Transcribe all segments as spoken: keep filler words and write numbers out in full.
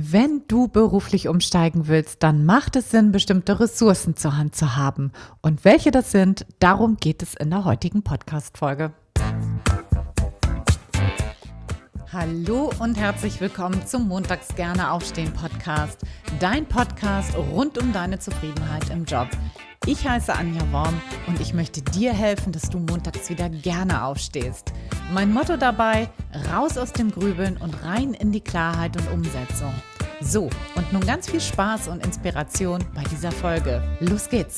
Wenn du beruflich umsteigen willst, dann macht es Sinn, bestimmte Ressourcen zur Hand zu haben. Und welche das sind, darum geht es in der heutigen Podcast-Folge. Hallo und herzlich willkommen zum Montags gerne aufstehen Podcast, dein Podcast rund um deine Zufriedenheit im Job. Ich heiße Anja Worm und ich möchte dir helfen, dass du montags wieder gerne aufstehst. Mein Motto dabei: raus aus dem Grübeln und rein in die Klarheit und Umsetzung. So, und nun ganz viel Spaß und Inspiration bei dieser Folge. Los geht's!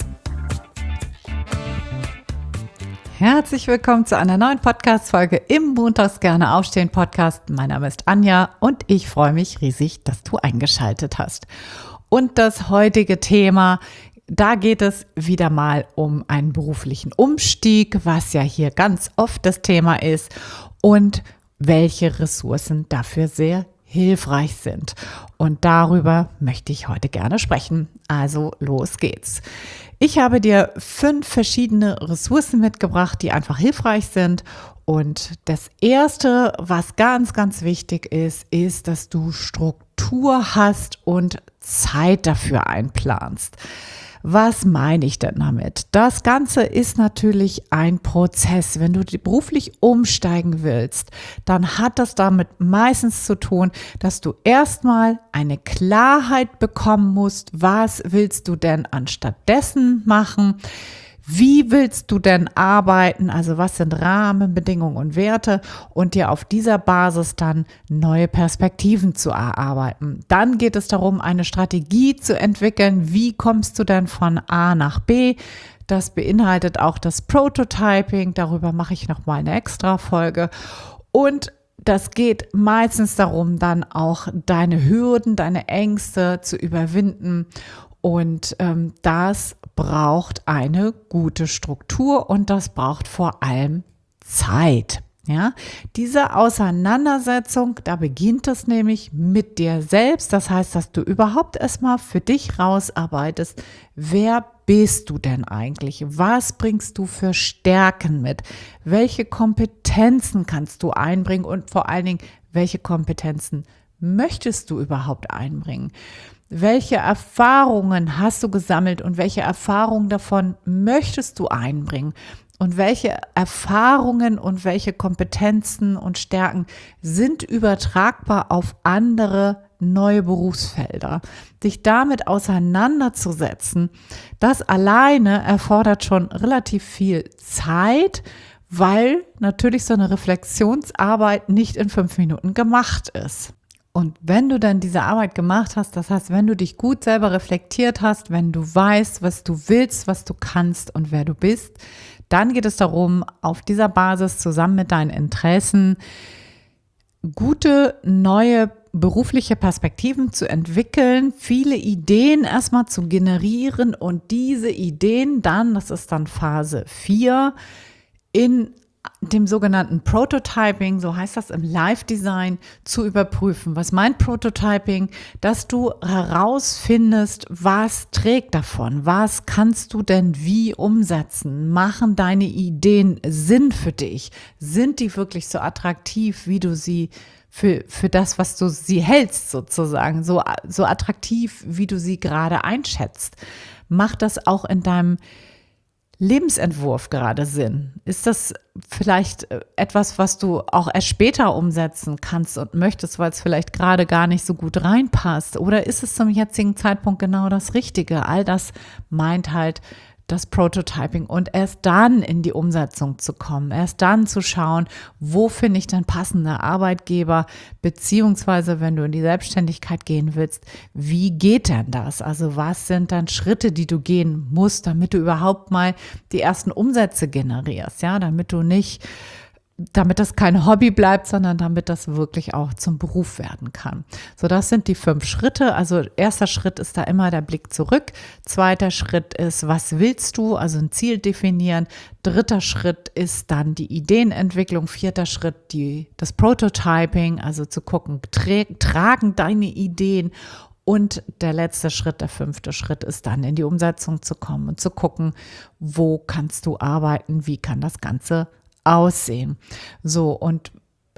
Herzlich willkommen zu einer neuen Podcast-Folge im Montags gerne aufstehen Podcast. Mein Name ist Anja und ich freue mich riesig, dass du eingeschaltet hast. Und das heutige Thema: Da geht es wieder mal um einen beruflichen Umstieg, was ja hier ganz oft das Thema ist, und welche Ressourcen dafür sehr hilfreich sind. Und darüber möchte ich heute gerne sprechen. Also los geht's. Ich habe dir fünf verschiedene Ressourcen mitgebracht, die einfach hilfreich sind. Und das erste, was ganz, ganz wichtig ist, ist, dass du Struktur hast und Zeit dafür einplanst. Was meine ich denn damit? Das Ganze ist natürlich ein Prozess. Wenn du beruflich umsteigen willst, dann hat das damit meistens zu tun, dass du erstmal eine Klarheit bekommen musst. Was willst du denn anstattdessen machen? Wie willst du denn arbeiten? Also was sind Rahmenbedingungen und Werte? Und dir auf dieser Basis dann neue Perspektiven zu erarbeiten. Dann geht es darum, eine Strategie zu entwickeln. Wie kommst du denn von A nach B? Das beinhaltet auch das Prototyping. Darüber mache ich nochmal eine extra Folge. Und das geht meistens darum, dann auch deine Hürden, deine Ängste zu überwinden. Und ähm, das braucht eine gute Struktur und das braucht vor allem Zeit. Ja, diese Auseinandersetzung, da beginnt es nämlich mit dir selbst. Das heißt, dass du überhaupt erstmal für dich rausarbeitest. Wer bist du denn eigentlich? Was bringst du für Stärken mit? Welche Kompetenzen kannst du einbringen und vor allen Dingen, welche Kompetenzen möchtest du überhaupt einbringen? Welche Erfahrungen hast du gesammelt und welche Erfahrungen davon möchtest du einbringen? Und welche Erfahrungen und welche Kompetenzen und Stärken sind übertragbar auf andere neue Berufsfelder? Dich damit auseinanderzusetzen, das alleine erfordert schon relativ viel Zeit, weil natürlich so eine Reflexionsarbeit nicht in fünf Minuten gemacht ist. Und wenn du dann diese Arbeit gemacht hast, das heißt, wenn du dich gut selber reflektiert hast, wenn du weißt, was du willst, was du kannst und wer du bist, dann geht es darum, auf dieser Basis zusammen mit deinen Interessen gute, neue berufliche Perspektiven zu entwickeln, viele Ideen erstmal zu generieren und diese Ideen dann, das ist dann Phase vier, in dem sogenannten Prototyping, so heißt das im Live-Design, zu überprüfen. Was meint Prototyping? Dass du herausfindest, was trägt davon, was kannst du denn wie umsetzen? Machen deine Ideen Sinn für dich? Sind die wirklich so attraktiv, wie du sie für, für das, was du sie hältst sozusagen, so, so attraktiv, wie du sie gerade einschätzt? Macht das auch in deinem Lebensentwurf gerade Sinn? Ist das vielleicht etwas, was du auch erst später umsetzen kannst und möchtest, weil es vielleicht gerade gar nicht so gut reinpasst? Oder ist es zum jetzigen Zeitpunkt genau das Richtige? All das meint halt das Prototyping und erst dann in die Umsetzung zu kommen, erst dann zu schauen, wo finde ich denn passende Arbeitgeber, beziehungsweise wenn du in die Selbstständigkeit gehen willst, wie geht denn das? Also was sind dann Schritte, die du gehen musst, damit du überhaupt mal die ersten Umsätze generierst, ja, damit du nicht damit das kein Hobby bleibt, sondern damit das wirklich auch zum Beruf werden kann. So, das sind die fünf Schritte. Also erster Schritt ist da immer der Blick zurück. Zweiter Schritt ist, was willst du? Also ein Ziel definieren. Dritter Schritt ist dann die Ideenentwicklung. Vierter Schritt die, das Prototyping, also zu gucken, tra- tragen deine Ideen. Und der letzte Schritt, der fünfte Schritt ist dann in die Umsetzung zu kommen und zu gucken, wo kannst du arbeiten, wie kann das Ganze aussehen. So, und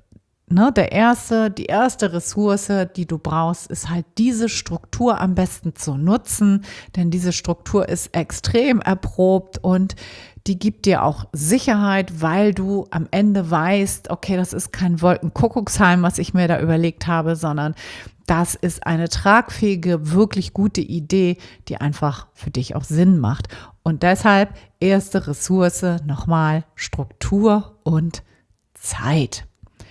Ne, der erste, die erste Ressource, die du brauchst, ist halt diese Struktur am besten zu nutzen, denn diese Struktur ist extrem erprobt und die gibt dir auch Sicherheit, weil du am Ende weißt, okay, das ist kein Wolkenkuckucksheim, was ich mir da überlegt habe, sondern das ist eine tragfähige, wirklich gute Idee, die einfach für dich auch Sinn macht. Und deshalb erste Ressource nochmal Struktur und Zeit.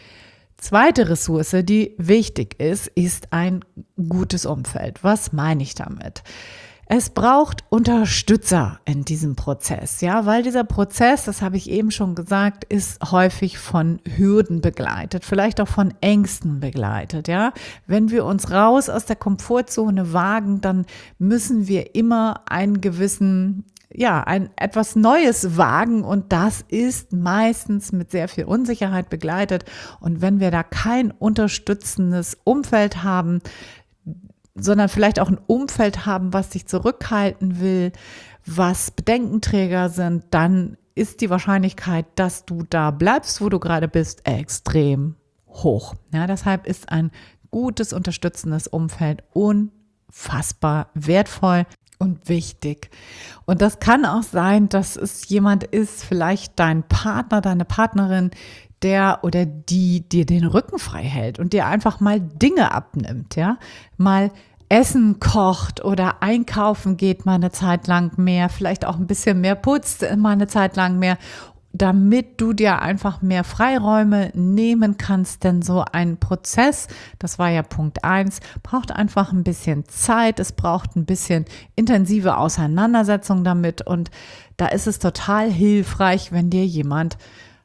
Zweite Ressource, die wichtig ist, ist ein gutes Umfeld. Was meine ich damit? Es braucht Unterstützer in diesem Prozess, ja, weil dieser Prozess, das habe ich eben schon gesagt, ist häufig von Hürden begleitet, vielleicht auch von Ängsten begleitet, ja. Wenn wir uns raus aus der Komfortzone wagen, dann müssen wir immer einen gewissen ja, ein etwas Neues wagen und das ist meistens mit sehr viel Unsicherheit begleitet. Und wenn wir da kein unterstützendes Umfeld haben, sondern vielleicht auch ein Umfeld haben, was dich zurückhalten will, was Bedenkenträger sind, dann ist die Wahrscheinlichkeit, dass du da bleibst, wo du gerade bist, extrem hoch. Ja, deshalb ist ein gutes, unterstützendes Umfeld unfassbar wertvoll und wichtig. Und das kann auch sein, dass es jemand ist, vielleicht dein Partner, deine Partnerin, der oder die dir den Rücken frei hält und dir einfach mal Dinge abnimmt, ja, mal Essen kocht oder einkaufen geht mal eine Zeit lang mehr, vielleicht auch ein bisschen mehr putzt mal eine Zeit lang mehr, damit du dir einfach mehr Freiräume nehmen kannst, denn so ein Prozess, das war ja Punkt eins, braucht einfach ein bisschen Zeit, es braucht ein bisschen intensive Auseinandersetzung damit und da ist es total hilfreich, wenn dir jemand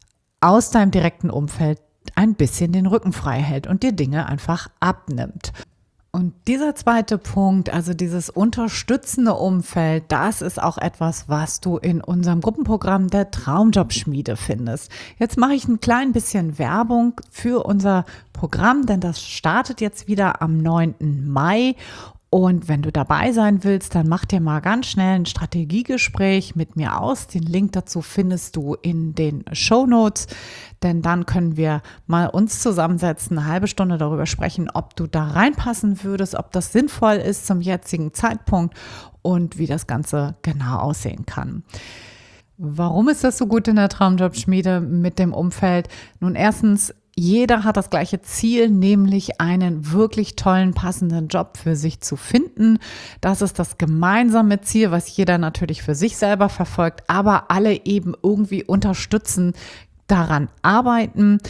aus deinem direkten Umfeld ein bisschen den Rücken frei hält und dir Dinge einfach abnimmt. Und dieser zweite Punkt, also dieses unterstützende Umfeld, das ist auch etwas, was du in unserem Gruppenprogramm der Traumjobschmiede findest. Jetzt mache ich ein klein bisschen Werbung für unser Programm, denn das startet jetzt wieder am neunten Mai. Und wenn du dabei sein willst, dann mach dir mal ganz schnell ein Strategiegespräch mit mir aus. Den Link dazu findest du in den Shownotes, denn dann können wir mal uns zusammensetzen, eine halbe Stunde darüber sprechen, ob du da reinpassen würdest, ob das sinnvoll ist zum jetzigen Zeitpunkt und wie das Ganze genau aussehen kann. Warum ist das so gut in der Traumjobschmiede mit dem Umfeld? Nun, erstens, jeder hat das gleiche Ziel, nämlich einen wirklich tollen, passenden Job für sich zu finden. Das ist das gemeinsame Ziel, was jeder natürlich für sich selber verfolgt, aber alle eben irgendwie unterstützen, daran arbeiten.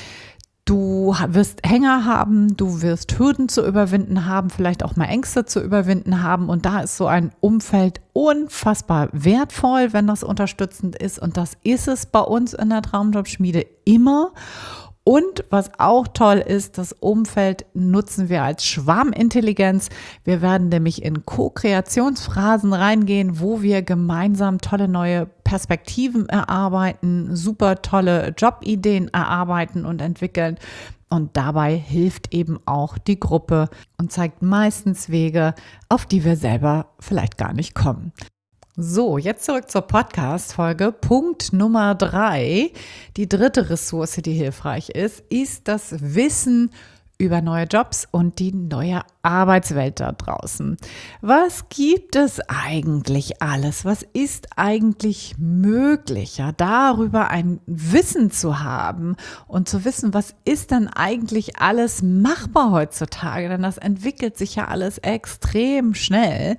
Du wirst Hänger haben, du wirst Hürden zu überwinden haben, vielleicht auch mal Ängste zu überwinden haben. Und da ist so ein Umfeld unfassbar wertvoll, wenn das unterstützend ist. Und das ist es bei uns in der Traumjobschmiede immer. Und was auch toll ist, das Umfeld nutzen wir als Schwarmintelligenz. Wir werden nämlich in Co-Kreationsphasen reingehen, wo wir gemeinsam tolle neue Perspektiven erarbeiten, super tolle Jobideen erarbeiten und entwickeln. Und dabei hilft eben auch die Gruppe und zeigt meistens Wege, auf die wir selber vielleicht gar nicht kommen. So, jetzt zurück zur Podcast-Folge. Punkt Nummer drei. Die dritte Ressource, die hilfreich ist, ist das Wissen über neue Jobs und die neue Arbeitswelt da draußen. Was gibt es eigentlich alles? Was ist eigentlich möglich? Ja, darüber ein Wissen zu haben und zu wissen, was ist denn eigentlich alles machbar heutzutage? Denn das entwickelt sich ja alles extrem schnell.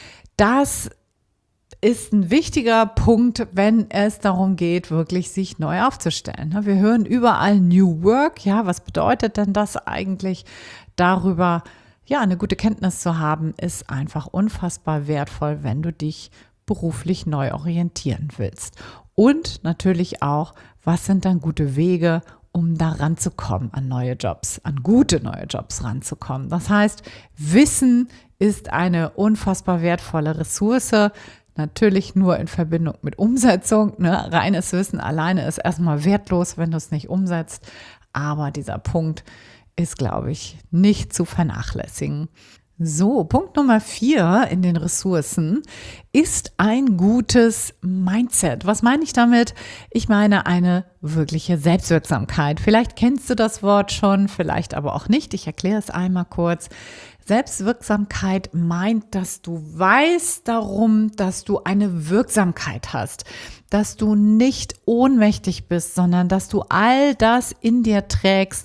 Das ist ein wichtiger Punkt, wenn es darum geht, wirklich sich neu aufzustellen. Wir hören überall New Work. Ja, was bedeutet denn das eigentlich? Darüber, ja, eine gute Kenntnis zu haben, ist einfach unfassbar wertvoll, wenn du dich beruflich neu orientieren willst. Und natürlich auch, was sind dann gute Wege, um da ranzukommen an neue Jobs, an gute neue Jobs ranzukommen. Das heißt, Wissen ist eine unfassbar wertvolle Ressource. Natürlich nur in Verbindung mit Umsetzung. Ne? Reines Wissen alleine ist erstmal wertlos, wenn du es nicht umsetzt. Aber dieser Punkt ist, glaube ich, nicht zu vernachlässigen. So, Punkt Nummer vier in den Ressourcen ist ein gutes Mindset. Was meine ich damit? Ich meine eine wirkliche Selbstwirksamkeit. Vielleicht kennst du das Wort schon, vielleicht aber auch nicht. Ich erkläre es einmal kurz. Selbstwirksamkeit meint, dass du weißt darum, dass du eine Wirksamkeit hast, dass du nicht ohnmächtig bist, sondern dass du all das in dir trägst,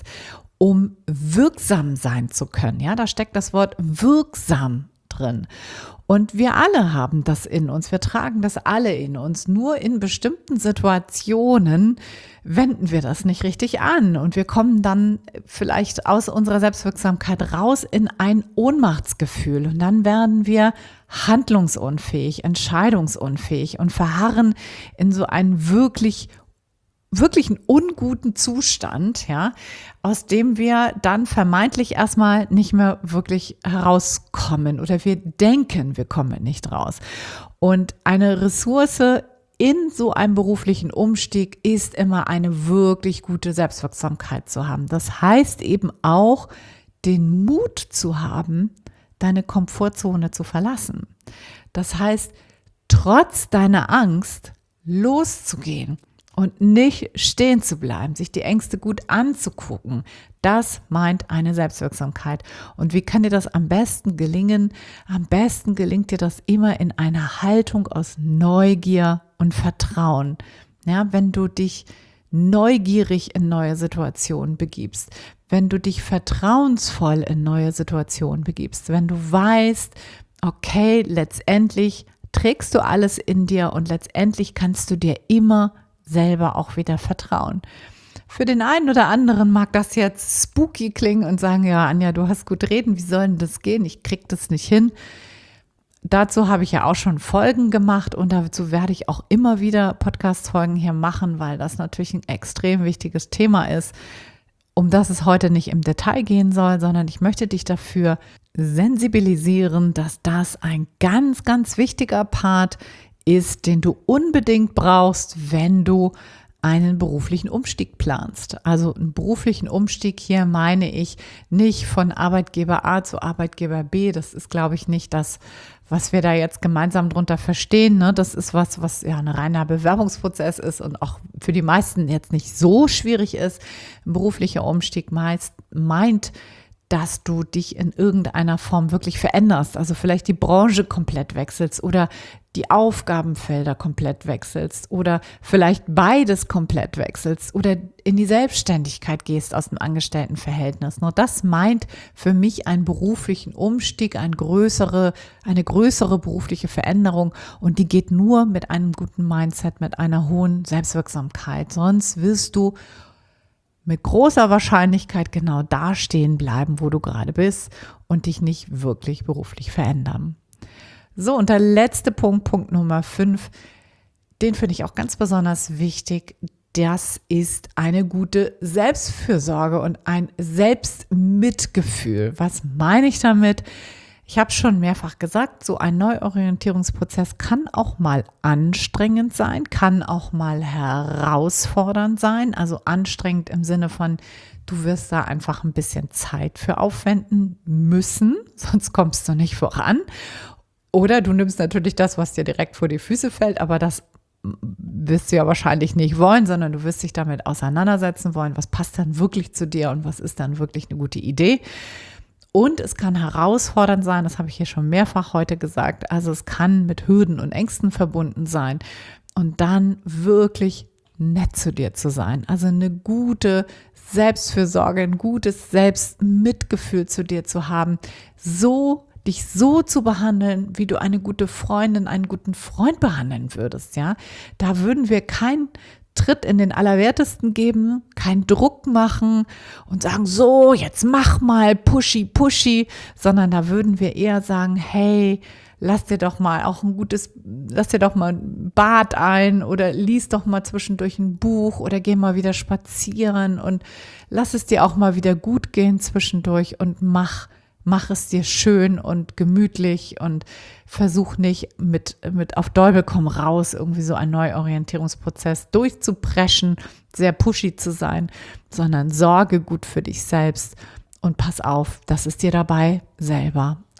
um wirksam sein zu können. Ja, da steckt das Wort wirksam drin. Und wir alle haben das in uns. Wir tragen das alle in uns. Nur in bestimmten Situationen wenden wir das nicht richtig an. Und wir kommen dann vielleicht aus unserer Selbstwirksamkeit raus in ein Ohnmachtsgefühl. Und dann werden wir handlungsunfähig, entscheidungsunfähig und verharren in so einen wirklich wirklich einen unguten Zustand, ja, aus dem wir dann vermeintlich erstmal nicht mehr wirklich herauskommen oder wir denken, wir kommen nicht raus. Und eine Ressource in so einem beruflichen Umstieg ist immer eine wirklich gute Selbstwirksamkeit zu haben. Das heißt eben auch, den Mut zu haben, deine Komfortzone zu verlassen. Das heißt, trotz deiner Angst loszugehen. Und nicht stehen zu bleiben, sich die Ängste gut anzugucken, das meint eine Selbstwirksamkeit. Und wie kann dir das am besten gelingen? Am besten gelingt dir das immer in einer Haltung aus Neugier und Vertrauen. Ja, wenn du dich neugierig in neue Situationen begibst, wenn du dich vertrauensvoll in neue Situationen begibst, wenn du weißt, okay, letztendlich trägst du alles in dir und letztendlich kannst du dir immer selber auch wieder vertrauen. Für den einen oder anderen mag das jetzt spooky klingen und sagen, ja, Anja, du hast gut reden, wie soll denn das gehen? Ich krieg das nicht hin. Dazu habe ich ja auch schon Folgen gemacht und dazu werde ich auch immer wieder Podcast-Folgen hier machen, weil das natürlich ein extrem wichtiges Thema ist, um das es heute nicht im Detail gehen soll, sondern ich möchte dich dafür sensibilisieren, dass das ein ganz, ganz wichtiger Part ist, den du unbedingt brauchst, wenn du einen beruflichen Umstieg planst. Also einen beruflichen Umstieg hier meine ich nicht von Arbeitgeber A zu Arbeitgeber B. Das ist, glaube ich, nicht das, was wir da jetzt gemeinsam drunter verstehen. Ne? Das ist was, was ja ein reiner Bewerbungsprozess ist und auch für die meisten jetzt nicht so schwierig ist. Ein beruflicher Umstieg meist meint, dass du dich in irgendeiner Form wirklich veränderst. Also vielleicht die Branche komplett wechselst oder die Aufgabenfelder komplett wechselst oder vielleicht beides komplett wechselst oder in die Selbstständigkeit gehst aus dem Angestelltenverhältnis. Nur das meint für mich einen beruflichen Umstieg, eine größere, eine größere berufliche Veränderung und die geht nur mit einem guten Mindset, mit einer hohen Selbstwirksamkeit. Sonst wirst du mit großer Wahrscheinlichkeit genau da stehen bleiben, wo du gerade bist und dich nicht wirklich beruflich verändern. So, und der letzte Punkt, Punkt Nummer fünf, den finde ich auch ganz besonders wichtig. Das ist eine gute Selbstfürsorge und ein Selbstmitgefühl. Was meine ich damit? Ich habe schon mehrfach gesagt, so ein Neuorientierungsprozess kann auch mal anstrengend sein, kann auch mal herausfordernd sein. Also anstrengend im Sinne von, du wirst da einfach ein bisschen Zeit für aufwenden müssen, sonst kommst du nicht voran. Oder du nimmst natürlich das, was dir direkt vor die Füße fällt, aber das wirst du ja wahrscheinlich nicht wollen, sondern du wirst dich damit auseinandersetzen wollen, was passt dann wirklich zu dir und was ist dann wirklich eine gute Idee. Und es kann herausfordernd sein, das habe ich hier schon mehrfach heute gesagt, also es kann mit Hürden und Ängsten verbunden sein und dann wirklich nett zu dir zu sein. Also eine gute Selbstfürsorge, ein gutes Selbstmitgefühl zu dir zu haben, so dich so zu behandeln, wie du eine gute Freundin, einen guten Freund behandeln würdest, ja. Da würden wir keinen Tritt in den Allerwertesten geben, keinen Druck machen und sagen, so, jetzt mach mal, pushy, pushy, sondern da würden wir eher sagen, hey, lass dir doch mal auch ein gutes, lass dir doch mal ein Bad ein oder lies doch mal zwischendurch ein Buch oder geh mal wieder spazieren und lass es dir auch mal wieder gut gehen zwischendurch und mach Mach es dir schön und gemütlich und versuch nicht mit, mit auf Däubel komm raus irgendwie so einen Neuorientierungsprozess durchzupreschen, sehr pushy zu sein, sondern sorge gut für dich selbst und pass auf, dass es dir dabei selber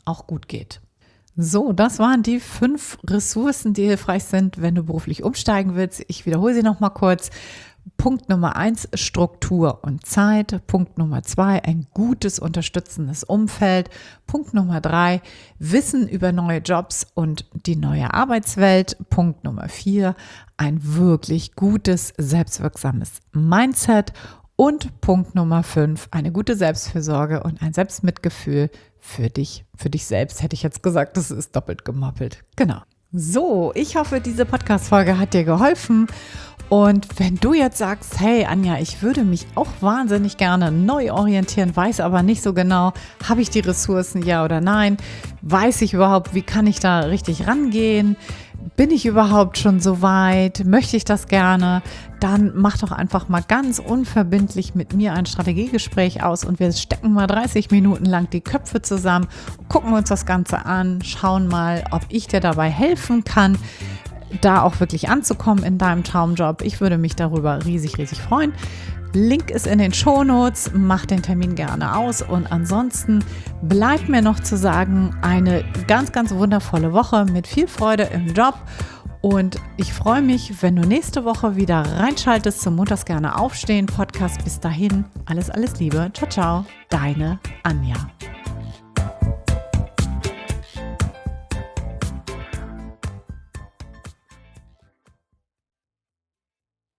auch gut geht. So, das waren die fünf Ressourcen, die hilfreich sind, wenn du beruflich umsteigen willst. Ich wiederhole sie noch mal kurz. Punkt Nummer eins, Struktur und Zeit. Punkt Nummer zwei, ein gutes, unterstützendes Umfeld. Punkt Nummer drei, Wissen über neue Jobs und die neue Arbeitswelt. Punkt Nummer vier, ein wirklich gutes, selbstwirksames Mindset. Und Punkt Nummer fünf, eine gute Selbstfürsorge und ein Selbstmitgefühl für dich, für dich selbst, hätte ich jetzt gesagt, das ist doppelt gemoppelt. Genau. So, ich hoffe, diese Podcast-Folge hat dir geholfen. Und wenn du jetzt sagst, hey Anja, ich würde mich auch wahnsinnig gerne neu orientieren, weiß aber nicht so genau, habe ich die Ressourcen, ja oder nein? Weiß ich überhaupt, wie kann ich da richtig rangehen? Bin ich überhaupt schon so weit? Möchte ich das gerne? Dann mach doch einfach mal ganz unverbindlich mit mir ein Strategiegespräch aus und wir stecken mal dreißig Minuten lang die Köpfe zusammen, gucken uns das Ganze an, schauen mal, ob ich dir dabei helfen kann, da auch wirklich anzukommen in deinem Traumjob. Ich würde mich darüber riesig, riesig freuen. Link ist in den Shownotes, mach den Termin gerne aus und ansonsten bleibt mir noch zu sagen, eine ganz, ganz wundervolle Woche mit viel Freude im Job und ich freue mich, wenn du nächste Woche wieder reinschaltest zum Montags gerne aufstehen Podcast. Bis dahin, alles, alles Liebe. Ciao, ciao, deine Anja.